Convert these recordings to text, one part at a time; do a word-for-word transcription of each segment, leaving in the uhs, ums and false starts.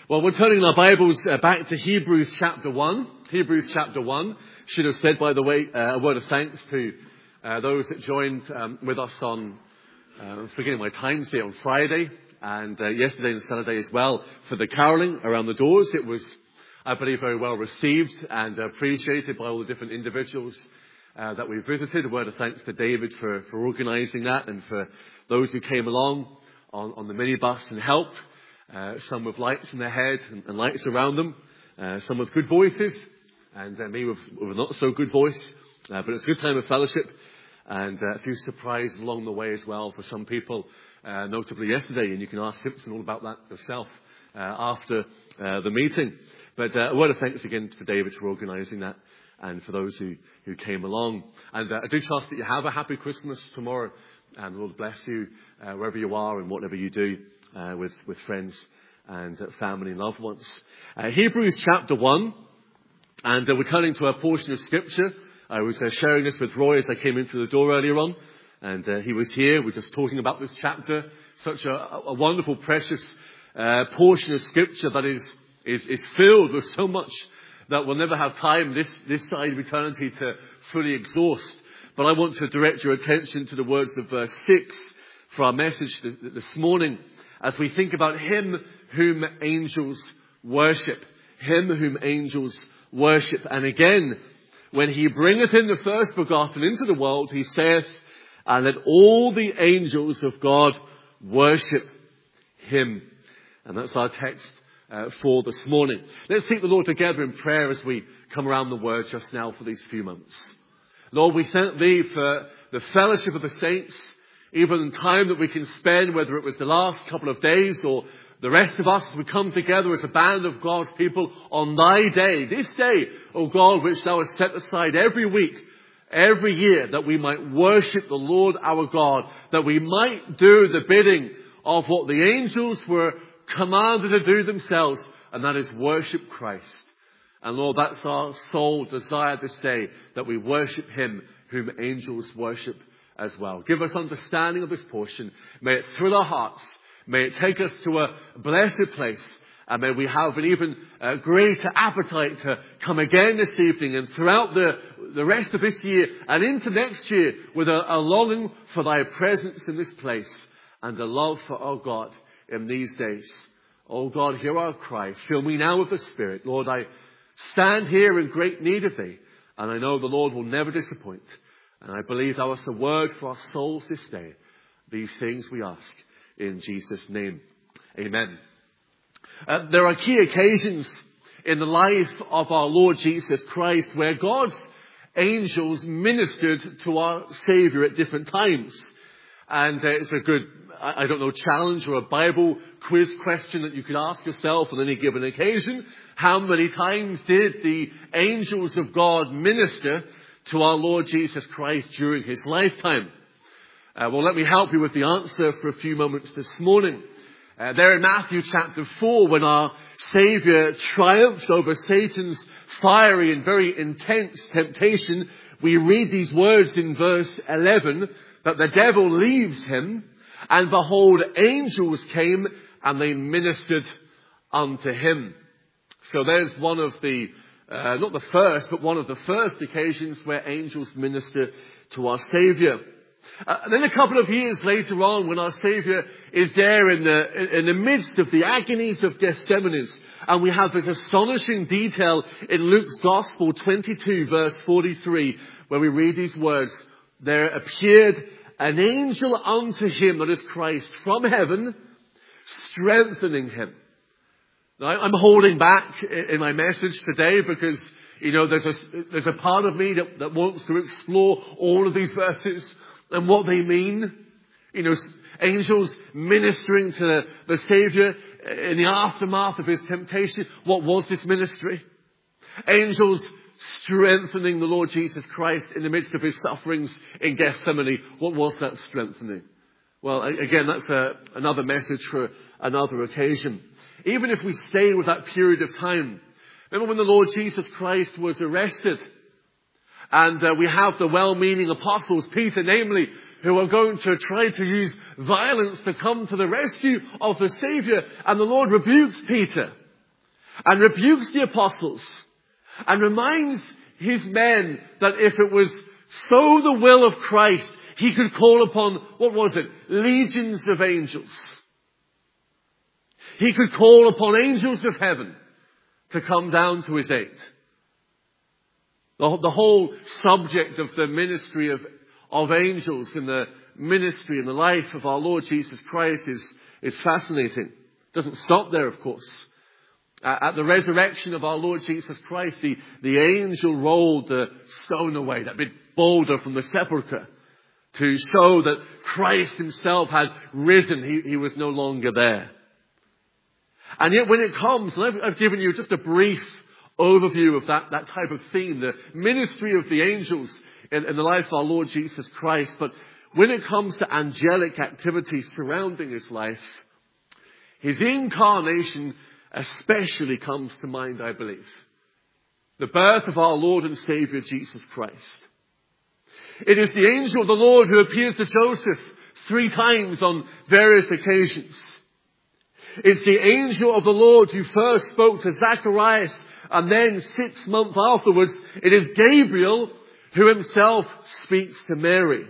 Well, we're turning our Bibles uh, back to Hebrews chapter one. Hebrews chapter one. Should have said, by the way, uh, a word of thanks to uh, those that joined um, with us on, uh, I'm forgetting my times here, on Friday and uh, yesterday and Saturday as well for the caroling around the doors. It was, I believe, very well received and appreciated by all the different individuals uh, that we visited. A word of thanks to David for, for organising that, and for those who came along on, on the minibus and helped. Uh, some with lights in their head and, and lights around them. Uh, some with good voices, and uh, me with, with a not so good voice. Uh, but it's a good time of fellowship, and uh, a few surprises along the way as well for some people, uh, notably yesterday. And you can ask Simpson all about that yourself uh, after uh, the meeting. But uh, a word of thanks again for David for organising that, and for those who, who came along. And uh, I do trust that you have a happy Christmas tomorrow, and Lord bless you uh, wherever you are and whatever you do. Uh, with, with friends and uh, family and loved ones. Uh, Hebrews chapter one, and uh, we're turning to a portion of Scripture. I was uh, sharing this with Roy as I came in through the door earlier on, and uh, he was here. We're just talking about this chapter. Such a, a wonderful, precious uh, portion of Scripture that is, is, is filled with so much that we'll never have time this, this side of eternity to fully exhaust. But I want to direct your attention to the words of verse six for our message this, this morning, as we think about him whom angels worship. Him whom angels worship. And again, when he bringeth in the first begotten into the world, he saith, and let all the angels of God worship him. And that's our text uh, for this morning. Let's seek the Lord together in prayer as we come around the word just now for these few moments. Lord, we thank thee for the fellowship of the saints, even the time that we can spend, whether it was the last couple of days or the rest of us as we come together as a band of God's people on thy day, this day, O God, which thou hast set aside every week, every year, that we might worship the Lord our God, that we might do the bidding of what the angels were commanded to do themselves, and that is worship Christ. And Lord, that's our sole desire this day, that we worship him whom angels worship as well. Give us understanding of this portion. May it thrill our hearts. May it take us to a blessed place. And may we have an even uh, greater appetite to come again this evening and throughout the, the rest of this year and into next year with a, a longing for thy presence in this place and a love for our God in these days. Oh God, hear our cry. Fill me now with the Spirit. Lord, I stand here in great need of thee, and I know the Lord will never disappoint. And I believe thou hast a word for our souls this day. These things we ask in Jesus' name. Amen. Uh, there are key occasions in the life of our Lord Jesus Christ where God's angels ministered to our Saviour at different times. And uh, it's a good, I, I don't know, challenge or a Bible quiz question that you could ask yourself on any given occasion. How many times did the angels of God minister to our Lord Jesus Christ during his lifetime? Uh, well, let me help you with the answer for a few moments this morning. Uh, there in Matthew chapter four, when our Saviour triumphs over Satan's fiery and very intense temptation, we read these words in verse eleven, that the devil leaves him, and behold, angels came and they ministered unto him. So there's one of the Uh, not the first, but one of the first occasions where angels minister to our Saviour. Uh, and then a couple of years later on, when our Saviour is there in the in the midst of the agonies of Gethsemane, and we have this astonishing detail in Luke's Gospel twenty-two, verse forty-three, where we read these words, there appeared an angel unto him, that is Christ, from heaven, strengthening him. Now, I'm holding back in my message today because, you know, there's a, there's a part of me that, that wants to explore all of these verses and what they mean. You know, angels ministering to the, the Saviour in the aftermath of his temptation. What was this ministry? Angels strengthening the Lord Jesus Christ in the midst of his sufferings in Gethsemane. What was that strengthening? Well, again, that's a, another message for another occasion. Even if we stay with that period of time. Remember when the Lord Jesus Christ was arrested, and uh, we have the well-meaning apostles, Peter namely, who are going to try to use violence to come to the rescue of the Saviour. And the Lord rebukes Peter. and rebukes the apostles and reminds his men that if it was so the will of Christ, he could call upon, what was it, legions of angels. He could call upon angels of heaven to come down to his aid. The, the whole subject of the ministry of, of angels in the ministry and the life of our Lord Jesus Christ is, is fascinating. It doesn't stop there, of course. Uh, at the resurrection of our Lord Jesus Christ, the, the angel rolled the stone away, that big boulder from the sepulchre, to show that Christ himself had risen. He, he was no longer there. And yet when it comes, and I've, I've given you just a brief overview of that, that type of theme, the ministry of the angels in, in the life of our Lord Jesus Christ. But when it comes to angelic activity surrounding his life, his incarnation especially comes to mind, I believe. The birth of our Lord and Savior Jesus Christ. It is the angel of the Lord who appears to Joseph three times on various occasions. It's the angel of the Lord who first spoke to Zacharias, and then six months afterwards, it is Gabriel who himself speaks to Mary.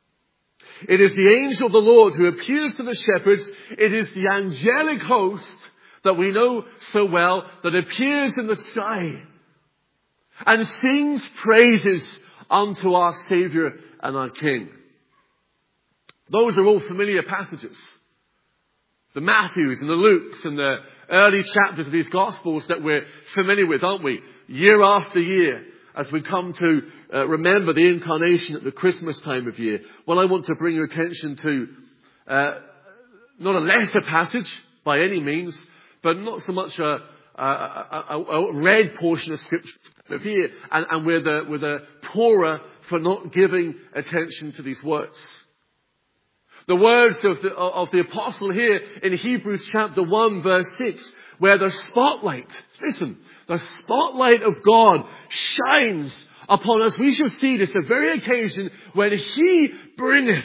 It is the angel of the Lord who appears to the shepherds. It is the angelic host that we know so well that appears in the sky and sings praises unto our Savior and our King. Those are all familiar passages. The Matthews and the Lukes and the early chapters of these Gospels that we're familiar with, aren't we? Year after year, as we come to uh, remember the incarnation at the Christmas time of year. Well, I want to bring your attention to uh, not a lesser passage by any means, but not so much a, a, a, a read portion of Scripture here, and, and we're the, we're the poorer for not giving attention to these words. The words of the, of the apostle here in Hebrews chapter one verse six, where the spotlight, listen, the spotlight of God shines upon us. We shall see this the very occasion when he bringeth,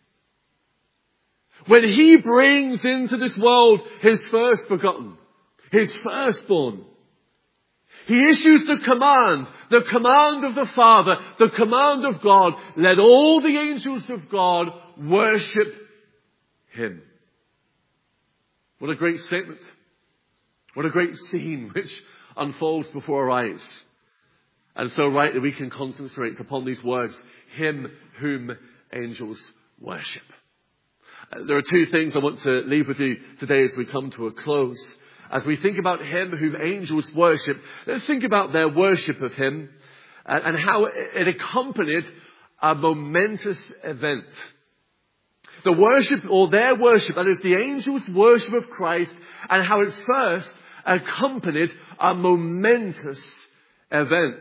when he brings into this world his first begotten, his firstborn. He issues the command, the command of the Father, the command of God. Let all the angels of God worship him. What a great statement. What a great scene which unfolds before our eyes. And so rightly we can concentrate upon these words, him whom angels worship. Uh, there are two things I want to leave with you today as we come to a close. As we think about him whom angels worship, let's think about their worship of him and, and how it accompanied a momentous event. The worship, or their worship, that is the angels' worship of Christ, and how it first accompanied a momentous event.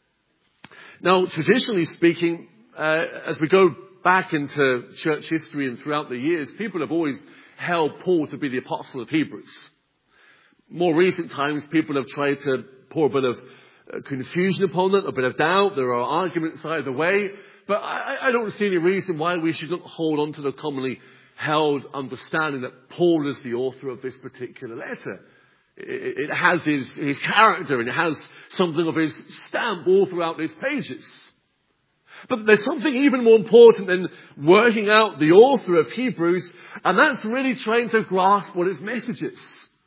Now, traditionally speaking, uh, as we go back into church history and throughout the years, people have always held Paul to be the apostle of Hebrews. More recent times, people have tried to pour a bit of confusion upon it, a bit of doubt. There are arguments either way. But I, I don't see any reason why we should not hold on to the commonly held understanding that Paul is the author of this particular letter. It, it has his, his character and it has something of his stamp all throughout these pages. But there's something even more important than working out the author of Hebrews, and that's really trying to grasp what his message is.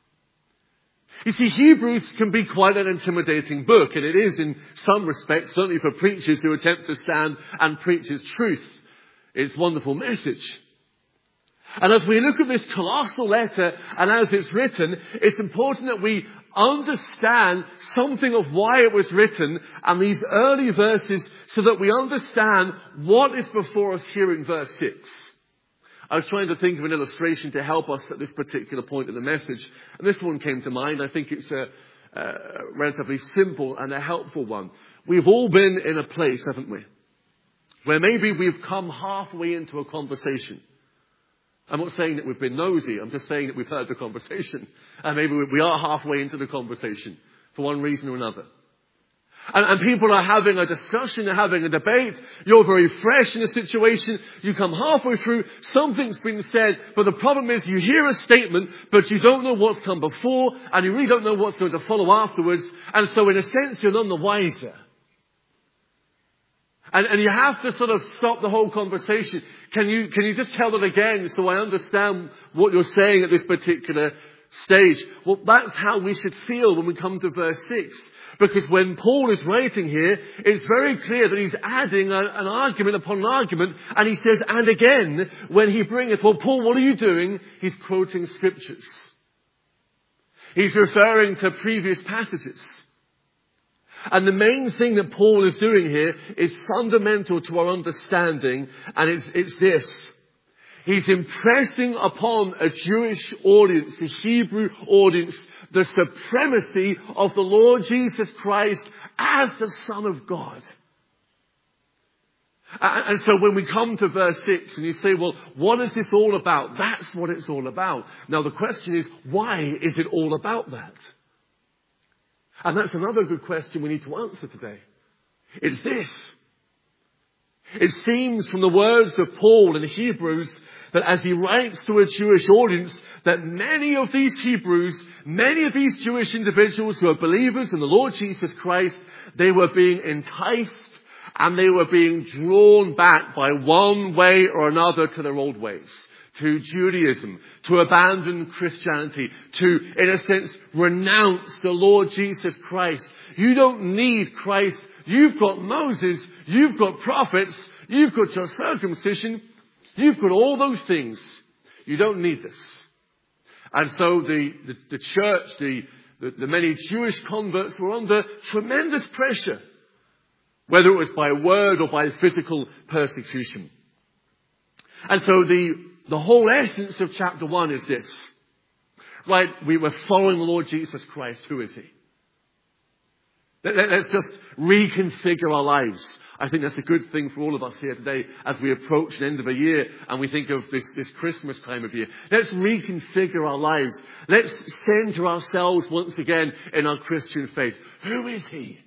You see, Hebrews can be quite an intimidating book, and it is in some respects, certainly for preachers who attempt to stand and preach his truth. It's a wonderful message. And as we look at this colossal letter, and as it's written, it's important that we understand something of why it was written, and these early verses, so that we understand what is before us here in verse six. I was trying to think of an illustration to help us at this particular point in the message. And this one came to mind. I think it's a, a relatively simple and a helpful one. We've all been in a place, haven't we, where maybe we've come halfway into a conversation. I'm not saying that we've been nosy. I'm just saying that we've heard the conversation. And maybe we are halfway into the conversation for one reason or another. And, and people are having a discussion, they're having a debate. You're very fresh in a situation. You come halfway through, something's been said, but the problem is you hear a statement, but you don't know what's come before, and you really don't know what's going to follow afterwards. And so in a sense, you're none the wiser. And, and you have to sort of stop the whole conversation. Can you, can you just tell it again so I understand what you're saying at this particular stage? Well, that's how we should feel when we come to verse six. Because when Paul is writing here, it's very clear that he's adding a, an argument upon an argument. And he says, and again, when he bringeth, well, Paul, what are you doing? He's quoting scriptures. He's referring to previous passages. And the main thing that Paul is doing here is fundamental to our understanding, and it's, it's this. He's impressing upon a Jewish audience, the Hebrew audience, the supremacy of the Lord Jesus Christ as the Son of God. And so when we come to verse six and you say, well, what is this all about? That's what it's all about. Now the question is, why is it all about that? And that's another good question we need to answer today. It's this. It seems from the words of Paul in Hebrews that as he writes to a Jewish audience, that many of these Hebrews, many of these Jewish individuals who are believers in the Lord Jesus Christ, they were being enticed and they were being drawn back by one way or another to their old ways. To Judaism, to abandon Christianity, to, in a sense, renounce the Lord Jesus Christ. You don't need Christ. You've got Moses. You've got prophets. You've got your circumcision. You've got all those things. You don't need this. And so the, the, the church, the, the, the many Jewish converts were under tremendous pressure, whether it was by word or by physical persecution. And so the The whole essence of chapter one is this. Right, we were following the Lord Jesus Christ. Who is he? Let's just reconfigure our lives. I think that's a good thing for all of us here today as we approach the end of a year and we think of this, this Christmas time of year. Let's reconfigure our lives. Let's center ourselves once again in our Christian faith. Who is he?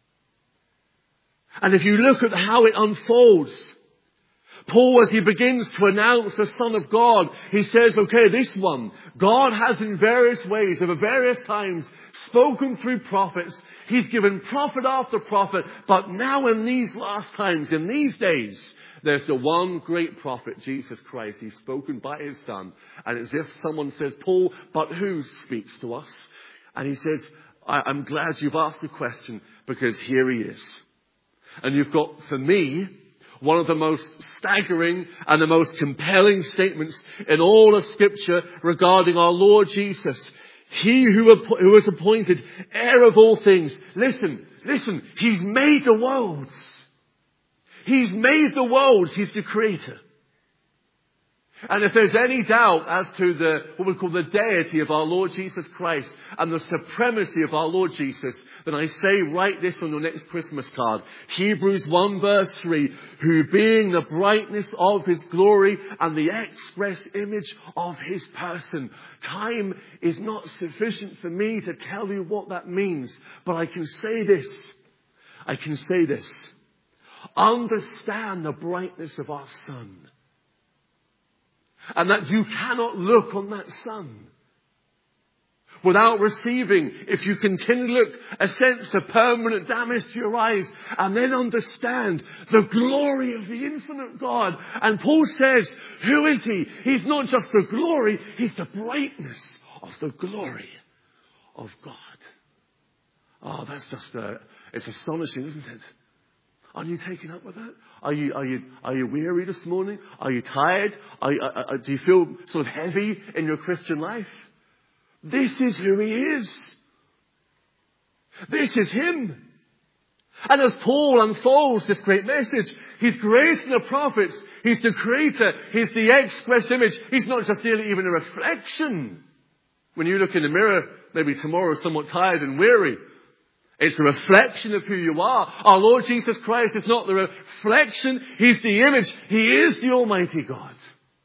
And if you look at how it unfolds, Paul, as he begins to announce the Son of God, he says, okay, this one, God has in various ways, over various times, spoken through prophets. He's given prophet after prophet. But now in these last times, in these days, there's the one great prophet, Jesus Christ. He's spoken by his Son. And it's as if someone says, Paul, but who speaks to us? And he says, I- I'm glad you've asked the question, because here he is. And you've got, for me, one of the most staggering and the most compelling statements in all of Scripture regarding our Lord Jesus. He who, who was appointed heir of all things. Listen, listen, he's made the worlds. He's made the worlds. He's the creator. And if there's any doubt as to the, what we call the deity of our Lord Jesus Christ and the supremacy of our Lord Jesus, then I say write this on your next Christmas card. Hebrews one verse three, who being the brightness of his glory and the express image of his person. Time is not sufficient for me to tell you what that means, but I can say this. I can say this. Understand the brightness of our sun. And that you cannot look on that sun without receiving, if you continue to look, a sense of permanent damage to your eyes, and then understand the glory of the infinite God. And Paul says, who is he? He's not just the glory, he's the brightness of the glory of God. Oh, that's just, uh, it's astonishing, isn't it? Are you taken up with that? Are you, are you, are you weary this morning? Are you tired? Are you, uh, uh, do you feel sort of heavy in your Christian life? This is who he is. This is him. And as Paul unfolds this great message, he's greater than the prophets. He's the creator. He's the express image. He's not just really even a reflection. When you look in the mirror, maybe tomorrow somewhat tired and weary, it's a reflection of who you are. Our Lord Jesus Christ is not the reflection. He's the image. He is the Almighty God.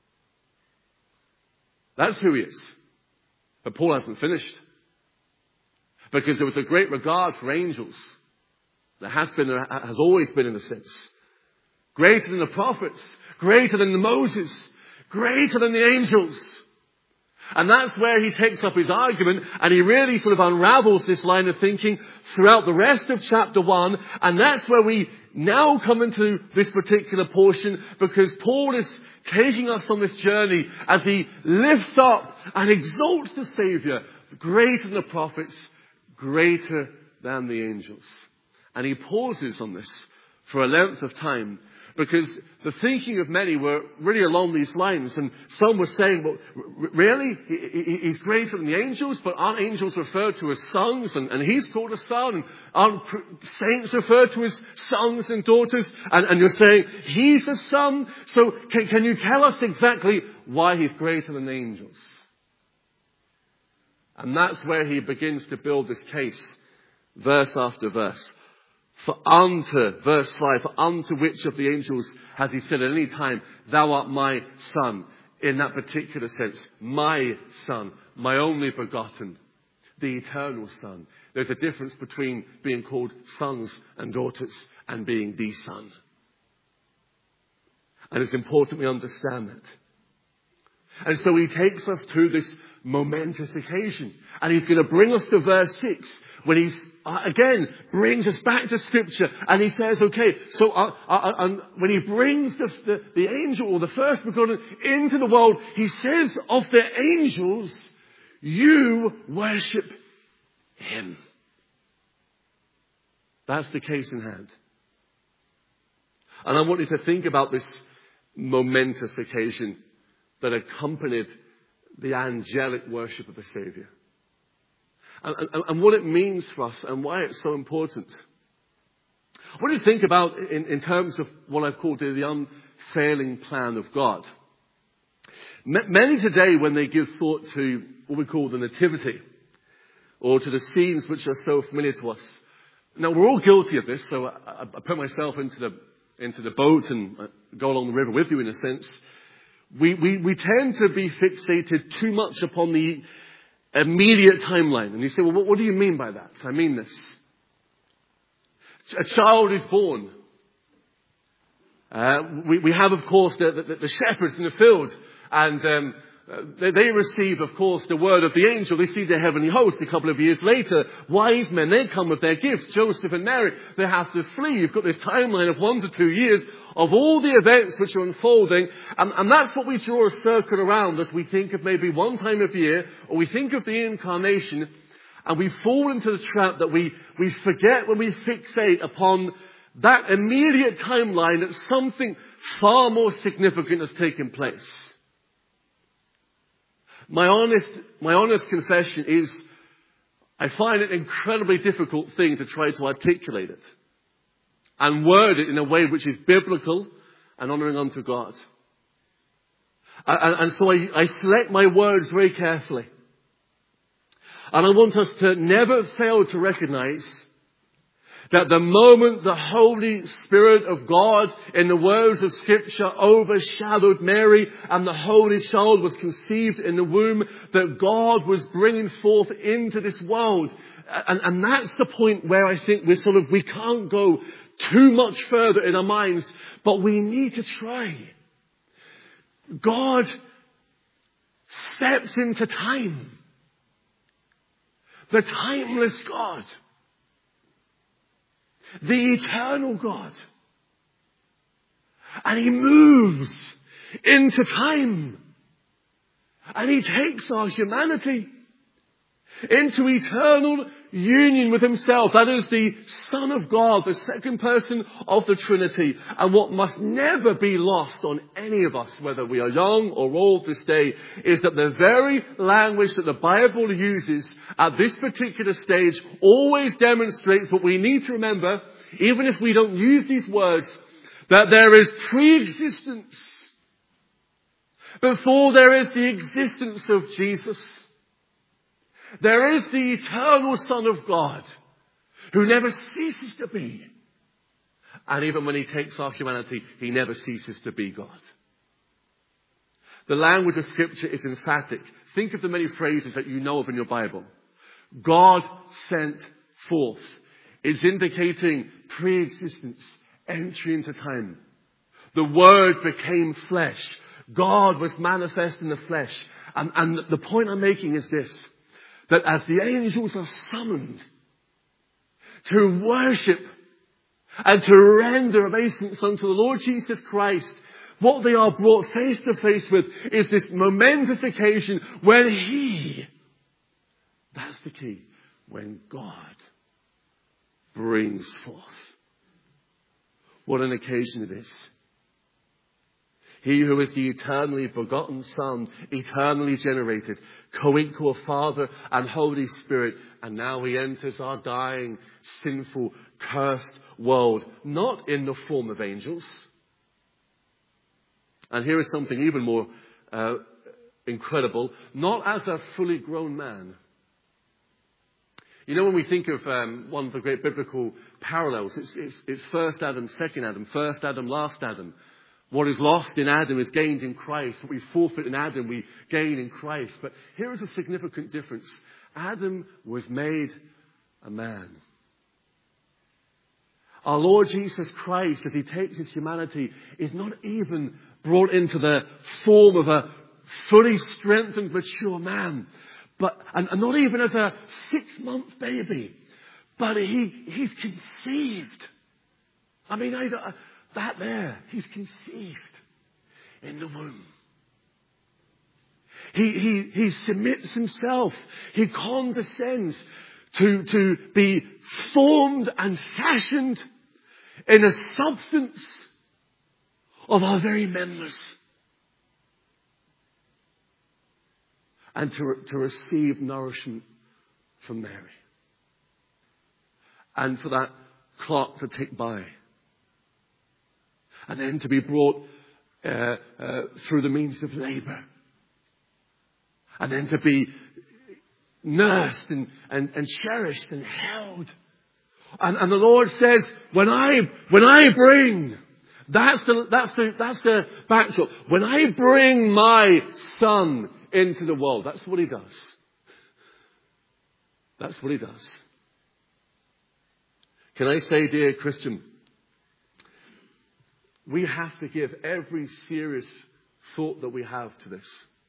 That's who he is. But Paul hasn't finished. Because there was a great regard for angels. There has been, has always been in a sense. Greater than the prophets, greater than the Moses, greater than the angels. And that's where he takes up his argument, and he really sort of unravels this line of thinking throughout the rest of chapter one. And that's where we now come into this particular portion, because Paul is taking us on this journey as he lifts up and exalts the Savior, greater than the prophets, greater than the angels. And he pauses on this for a length of time, because the thinking of many were really along these lines. And some were saying, well, really? He's greater than the angels, but aren't angels referred to as sons? And, and he's called a son. And aren't saints referred to as sons and daughters? And, and you're saying, he's a son? So can, can you tell us exactly why he's greater than angels? And that's where he begins to build this case, verse after verse. For unto, verse five, for unto which of the angels has he said at any time, thou art my son, in that particular sense, my son, my only begotten, the eternal son. There's a difference between being called sons and daughters and being the son. And it's important we understand that. And so he takes us to this momentous occasion. And he's going to bring us to verse six, when he, uh, again, brings us back to Scripture. And he says, okay, so uh, uh, uh, when he brings the, the, the angel, or the first begotten, into the world, he says of the angels, you worship him. That's the case in hand. And I want you to think about this momentous occasion that accompanied the angelic worship of the Savior. And, and, and what it means for us and why it's so important. What do you think about in, in terms of what I've called the unfailing plan of God? M- many today, when they give thought to what we call the nativity, or to the scenes which are so familiar to us. Now, we're all guilty of this, so I, I put myself into the into the boat and go along the river with you in a sense. We, we, we tend to be fixated too much upon the immediate timeline. And you say, well, what, what do you mean by that? I mean this. A child is born. Uh, we, we have, of course, the, the, the shepherds in the field. And um, they, they receive, of course, the word of the angel. They see the heavenly host a couple of years later. Wise men, they come with their gifts. Joseph and Mary, they have to flee. You've got this timeline of one to two years of all the events which are unfolding. And, and that's what we draw a circle around as we think of maybe one time of year, or we think of the incarnation, and we fall into the trap that we, we forget when we fixate upon that immediate timeline that something far more significant has taken place. My honest, my honest confession is I find it an incredibly difficult thing to try to articulate it and word it in a way which is biblical and honouring unto God. And, and so I, I select my words very carefully. And I want us to never fail to recognise that the moment the Holy Spirit of God, in the words of Scripture, overshadowed Mary and the Holy Child was conceived in the womb, that God was bringing forth into this world. And, and that's the point where I think we're sort of, we can't go too much further in our minds, but we need to try. God steps into time. The timeless God. The eternal God. And he moves into time. And he takes our humanity into eternal union with himself. That is the Son of God, the second person of the Trinity. And what must never be lost on any of us, whether we are young or old this day, is that the very language that the Bible uses at this particular stage always demonstrates what we need to remember, even if we don't use these words, that there is pre-existence before there is the existence of Jesus. There is the eternal Son of God who never ceases to be. And even when he takes our humanity, he never ceases to be God. The language of Scripture is emphatic. Think of the many phrases that you know of in your Bible. God sent forth. It's indicating pre-existence, entry into time. The Word became flesh. God was manifest in the flesh. And, and the point I'm making is this, that as the angels are summoned to worship and to render obeisance unto the Lord Jesus Christ, what they are brought face to face with is this momentous occasion when He, that's the key, when God brings forth. What an occasion it is. He who is the eternally begotten Son, eternally generated, co-equal of Father and Holy Spirit, and now He enters our dying, sinful, cursed world, not in the form of angels. And here is something even more uh, incredible, not as a fully grown man. You know, when we think of um, one of the great biblical parallels, it's, it's, it's first Adam, second Adam, first Adam, last Adam. What is lost in Adam is gained in Christ. What we forfeit in Adam, we gain in Christ. But here is a significant difference. Adam was made a man. Our Lord Jesus Christ, as He takes His humanity, is not even brought into the form of a fully strengthened, mature man. But, and, and not even as a six-month baby. But he, he's conceived. I mean, I, that there, he's conceived in the womb. He, he, he submits himself. He condescends to, to be formed and fashioned in a substance of our very members. And to, to receive nourishment from Mary. And for that clock to tick by. And then to be brought uh, uh, through the means of labour. And then to be nursed and, and, and cherished and held. And, and the Lord says, when I, when I bring, that's the, that's the, that's the backdrop. When I bring my Son into the world, that's what He does. That's what He does. Can I say, dear Christian, we have to give every serious thought that we have to this.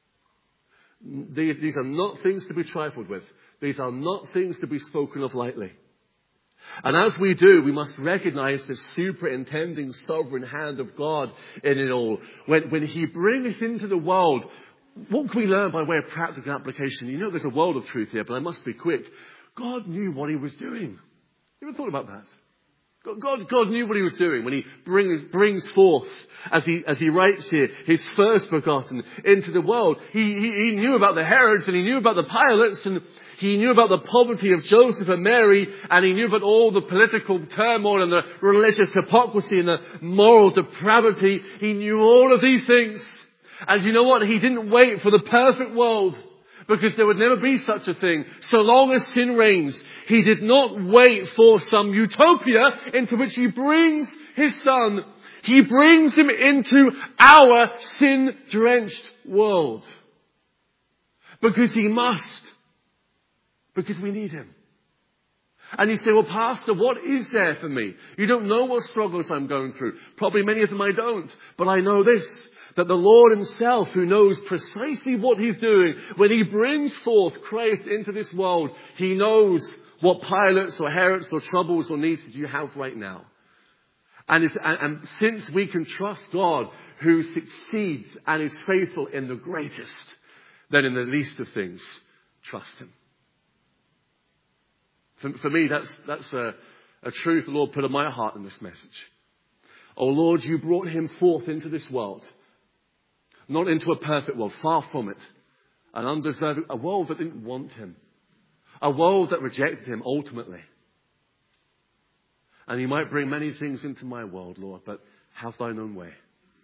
These are not things to be trifled with. These are not things to be spoken of lightly. And as we do, we must recognize the superintending sovereign hand of God in it all. When, when He brings into the world, what can we learn by way of practical application? You know there's a world of truth here, but I must be quick. God knew what He was doing. You ever thought about that? God, God knew what He was doing when He brings, brings forth, as he, as he writes here, His first begotten into the world. He, he, he knew about the Herods, and He knew about the Pilates, and He knew about the poverty of Joseph and Mary, and He knew about all the political turmoil and the religious hypocrisy and the moral depravity. He knew all of these things. And you know what? He didn't wait for the perfect world, because there would never be such a thing. So long as sin reigns, He did not wait for some utopia into which He brings His Son. He brings Him into our sin-drenched world. Because He must. Because we need Him. And you say, well, Pastor, what is there for me? You don't know what struggles I'm going through. Probably many of them I don't. But I know this, that the Lord Himself, who knows precisely what He's doing, when He brings forth Christ into this world, He knows what pilots or Herods or troubles or needs that you have right now. And, if, and, and since we can trust God, who succeeds and is faithful in the greatest, then in the least of things, trust Him. For, for me, that's, that's a, a truth the Lord put in my heart in this message. Oh Lord, You brought Him forth into this world. Not into a perfect world, far from it. An undeserving, a world that didn't want Him. A world that rejected Him ultimately. And You might bring many things into my world, Lord, but have Thine own way.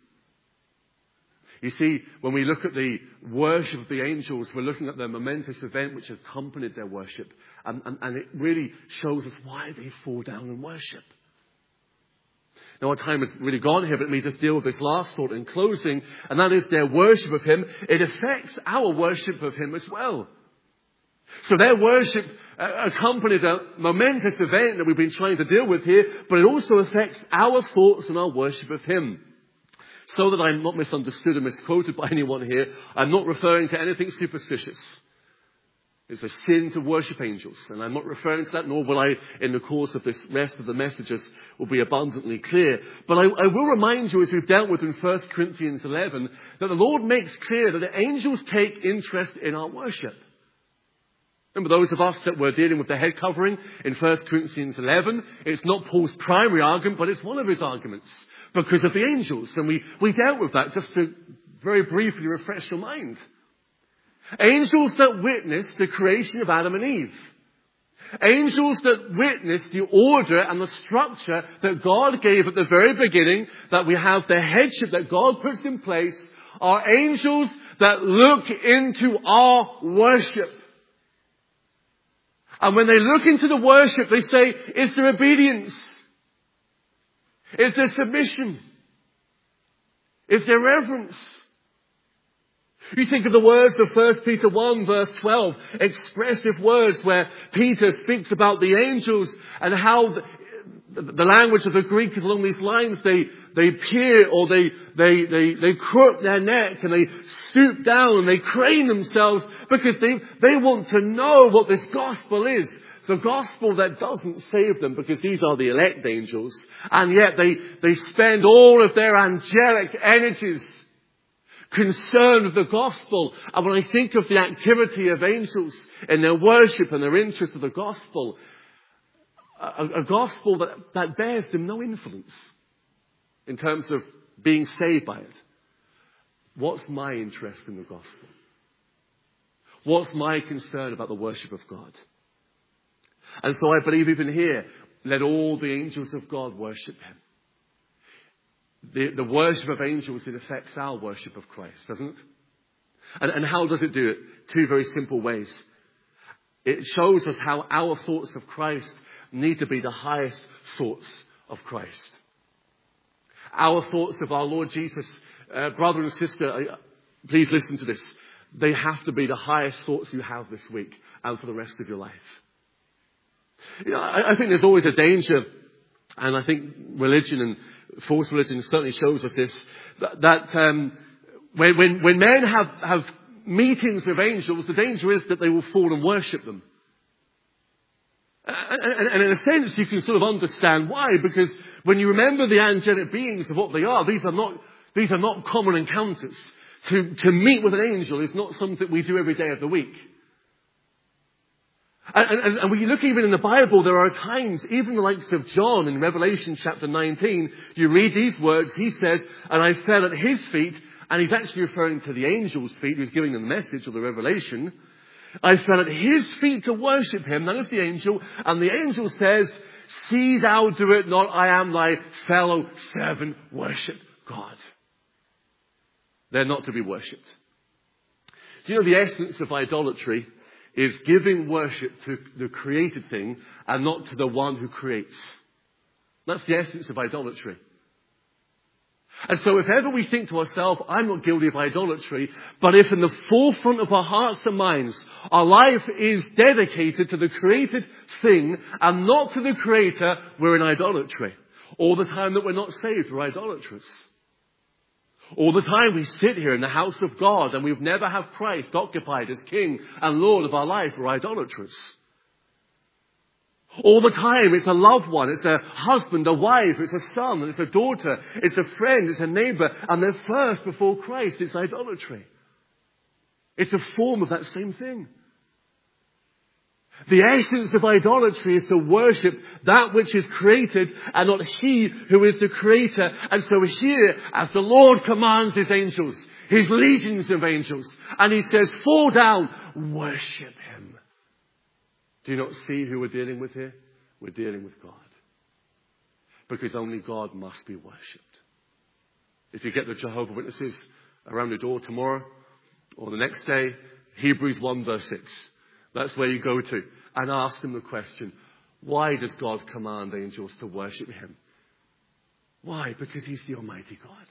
You see, when we look at the worship of the angels, we're looking at the momentous event which accompanied their worship. And, and, and it really shows us why they fall down and worship. Now our time has really gone here, but let me just deal with this last thought in closing, and that is their worship of Him. It affects our worship of Him as well. So their worship uh, accompanied a momentous event that we've been trying to deal with here, but it also affects our thoughts and our worship of him. So that I'm not misunderstood or misquoted by anyone here, I'm not referring to anything superstitious. It's a sin to worship angels, and I'm not referring to that, nor will I, in the course of this rest of the messages, will be abundantly clear. But I, I will remind you, as we've dealt with in First Corinthians eleven, that the Lord makes clear that the angels take interest in our worship. Remember those of us that were dealing with the head covering in First Corinthians eleven, it's not Paul's primary argument, but it's one of his arguments, because of the angels. And we, we dealt with that just to very briefly refresh your mind. Angels that witnessed the creation of Adam and Eve. Angels that witnessed the order and the structure that God gave at the very beginning, that we have the headship that God puts in place, are angels that look into our worship. And when they look into the worship, they say, is there obedience? Is there submission? Is there reverence? You think of the words of First Peter one verse twelve, expressive words where Peter speaks about the angels and how the, the language of the Greek is along these lines. They, they peer or they, they, they, they crook their neck and they stoop down and they crane themselves because they, they want to know what this gospel is. The gospel that doesn't save them, because these are the elect angels, and yet they, they spend all of their angelic energies concerned with the gospel. And when I think of the activity of angels in their worship and their interest of the gospel, a, a gospel that, that bears them no influence in terms of being saved by it. What's my interest in the gospel? What's my concern about the worship of God? And so I believe even here, let all the angels of God worship him. The, the worship of angels, it affects our worship of Christ, doesn't it? And, and how does it do it? Two very simple ways. It shows us how our thoughts of Christ need to be the highest thoughts of Christ. Our thoughts of our Lord Jesus, uh, brother and sister, uh, please listen to this. They have to be the highest thoughts you have this week and for the rest of your life. You know, I, I think there's always a danger, and I think religion and false religion certainly shows us this, that, that um, when, when, when men have, have meetings with angels, the danger is that they will fall and worship them. And, and, and in a sense, you can sort of understand why, because when you remember the angelic beings of what they are, these are not, these are not common encounters. To, to meet with an angel is not something we do every day of the week. And, and, and when you look even in the Bible, there are times, even the likes of John in Revelation chapter nineteen, you read these words, he says, and I fell at his feet, and he's actually referring to the angel's feet, who's giving them the message of the revelation. I fell at his feet to worship him, that is the angel, and the angel says, see thou do it not, I am thy fellow servant, worship God. They're not to be worshipped. Do you know the essence of idolatry is giving worship to the created thing and not to the one who creates? That's the essence of idolatry. And so if ever we think to ourselves, I'm not guilty of idolatry, but if in the forefront of our hearts and minds, our life is dedicated to the created thing and not to the creator, we're in idolatry. All the time that we're not saved, we're idolatrous. All the time we sit here in the house of God and we've never have Christ occupied as King and Lord of our life, we're idolatrous. All the time it's a loved one, it's a husband, a wife, it's a son, it's a daughter, it's a friend, it's a neighbor, and they're first before Christ, it's idolatry. It's a form of that same thing. The essence of idolatry is to worship that which is created and not he who is the creator. And so here, as the Lord commands his angels, his legions of angels, and he says, fall down, worship him. Do you not see who we're dealing with here? We're dealing with God. Because only God must be worshipped. If you get the Jehovah's Witnesses around the door tomorrow or the next day, Hebrews one verse six. That's where you go to and ask them the question, why does God command angels to worship him? Why? Because he's the Almighty God.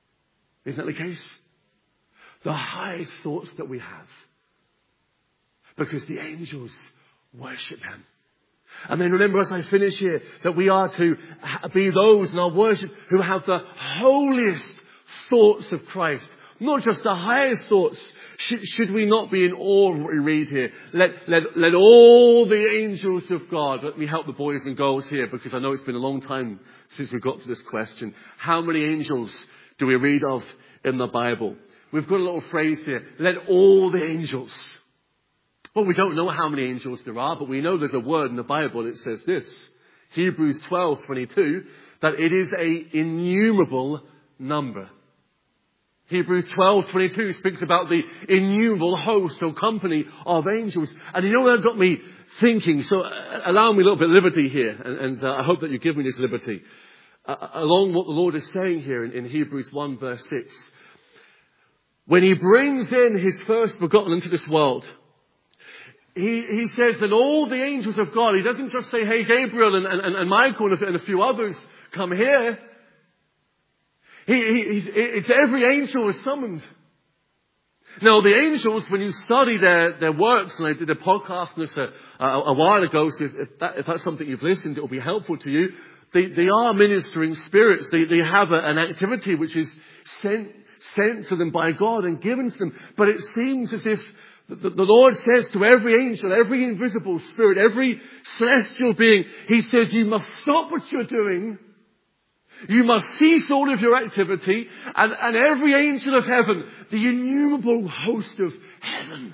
Isn't that the case? The highest thoughts that we have. Because the angels worship him. And then remember as I finish here that we are to be those in our worship who have the holiest thoughts of Christ. Not just the highest thoughts. Should, should we not be in awe of what we read here? Let, let, let all the angels of God, let me help the boys and girls here because I know it's been a long time since we got to this question. How many angels do we read of in the Bible? We've got a little phrase here. Let all the angels. Well, we don't know how many angels there are, but we know there's a word in the Bible that says this. Hebrews twelve twenty-two, that it is a innumerable number. Hebrews twelve twenty-two speaks about the innumerable host or company of angels. And you know that got me thinking, so allow me a little bit of liberty here, and, and uh, I hope that you give me this liberty. Uh, along what the Lord is saying here in, in Hebrews one verse six. When he brings in his first begotten into this world, He, he says that all the angels of God, he doesn't just say, hey, Gabriel and, and, and Michael and a few others, come here. He, he, he's, it's every angel is summoned. Now, the angels, when you study their, their works, and I did a podcast on this a, a, a while ago, so if, if, that, if that's something you've listened, it will be helpful to you. They, they are ministering spirits. They, they have a, an activity which is sent, sent to them by God and given to them. But it seems as if the, the Lord says to every angel, every invisible spirit, every celestial being, he says, you must stop what you're doing. You must cease all of your activity, and, and every angel of heaven, the innumerable host of heaven,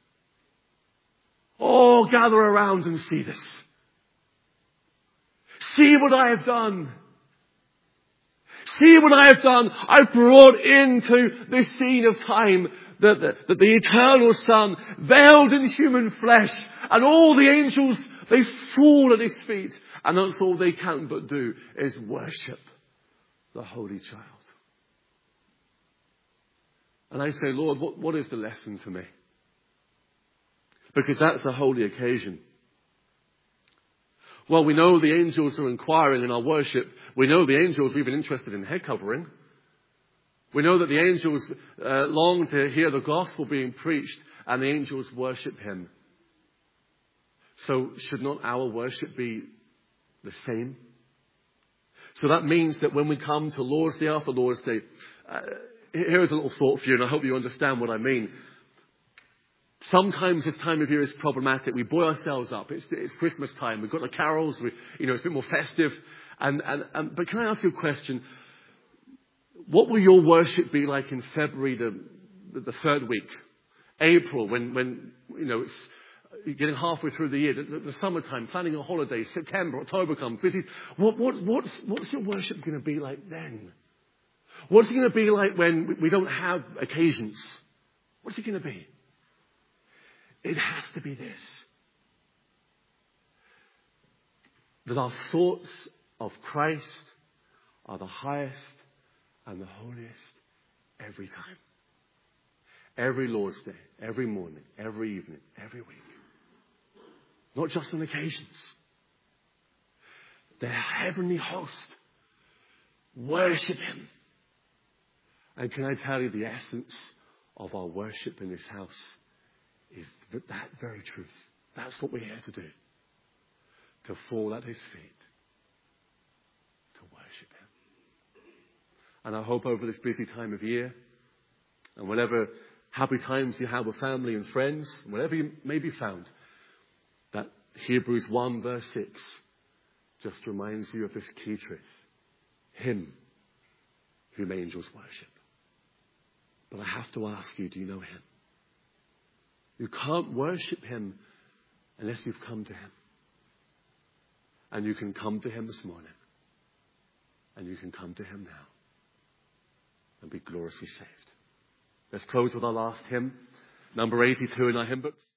all gather around and see this. See what I have done. See what I have done. I've brought into this scene of time that the, that the eternal Son, veiled in human flesh, and all the angels, they fall at his feet, and that's all they can but do is worship the Holy Child. And I say, Lord, what, what is the lesson for me? Because that's a holy occasion. Well, we know the angels are inquiring in our worship. We know the angels are even interested in head covering. We know that the angels uh, long to hear the gospel being preached, and the angels worship him. So should not our worship be the same? So that means that when we come to Lord's Day after Lord's Day, uh, here's a little thought for you, and I hope you understand what I mean. Sometimes this time of year is problematic. We buoy ourselves up. It's, it's Christmas time. We've got the carols. We, you know, it's a bit more festive. And, and, and but can I ask you a question? What will your worship be like in February, the, the third week, April, when when you know it's you're getting halfway through the year, the, the, the summertime, planning a holiday, September, October comes, busy. What what what's what's your worship going to be like then? What's it going to be like when we don't have occasions? What's it going to be? It has to be this. That our thoughts of Christ are the highest and the holiest every time. Every Lord's Day, every morning, every evening, every week. Not just on occasions. The heavenly host worship him. And can I tell you, the essence of our worship in this house is that very truth. That's what we're here to do. To fall at his feet. To worship him. And I hope over this busy time of year, and whatever happy times you have with family and friends, whatever you may be found, that Hebrews one verse six just reminds you of this key truth. Him whom angels worship. But I have to ask you, do you know him? You can't worship him unless you've come to him. And you can come to him this morning. And you can come to him now. And be gloriously saved. Let's close with our last hymn. Number eighty-two in our hymn books.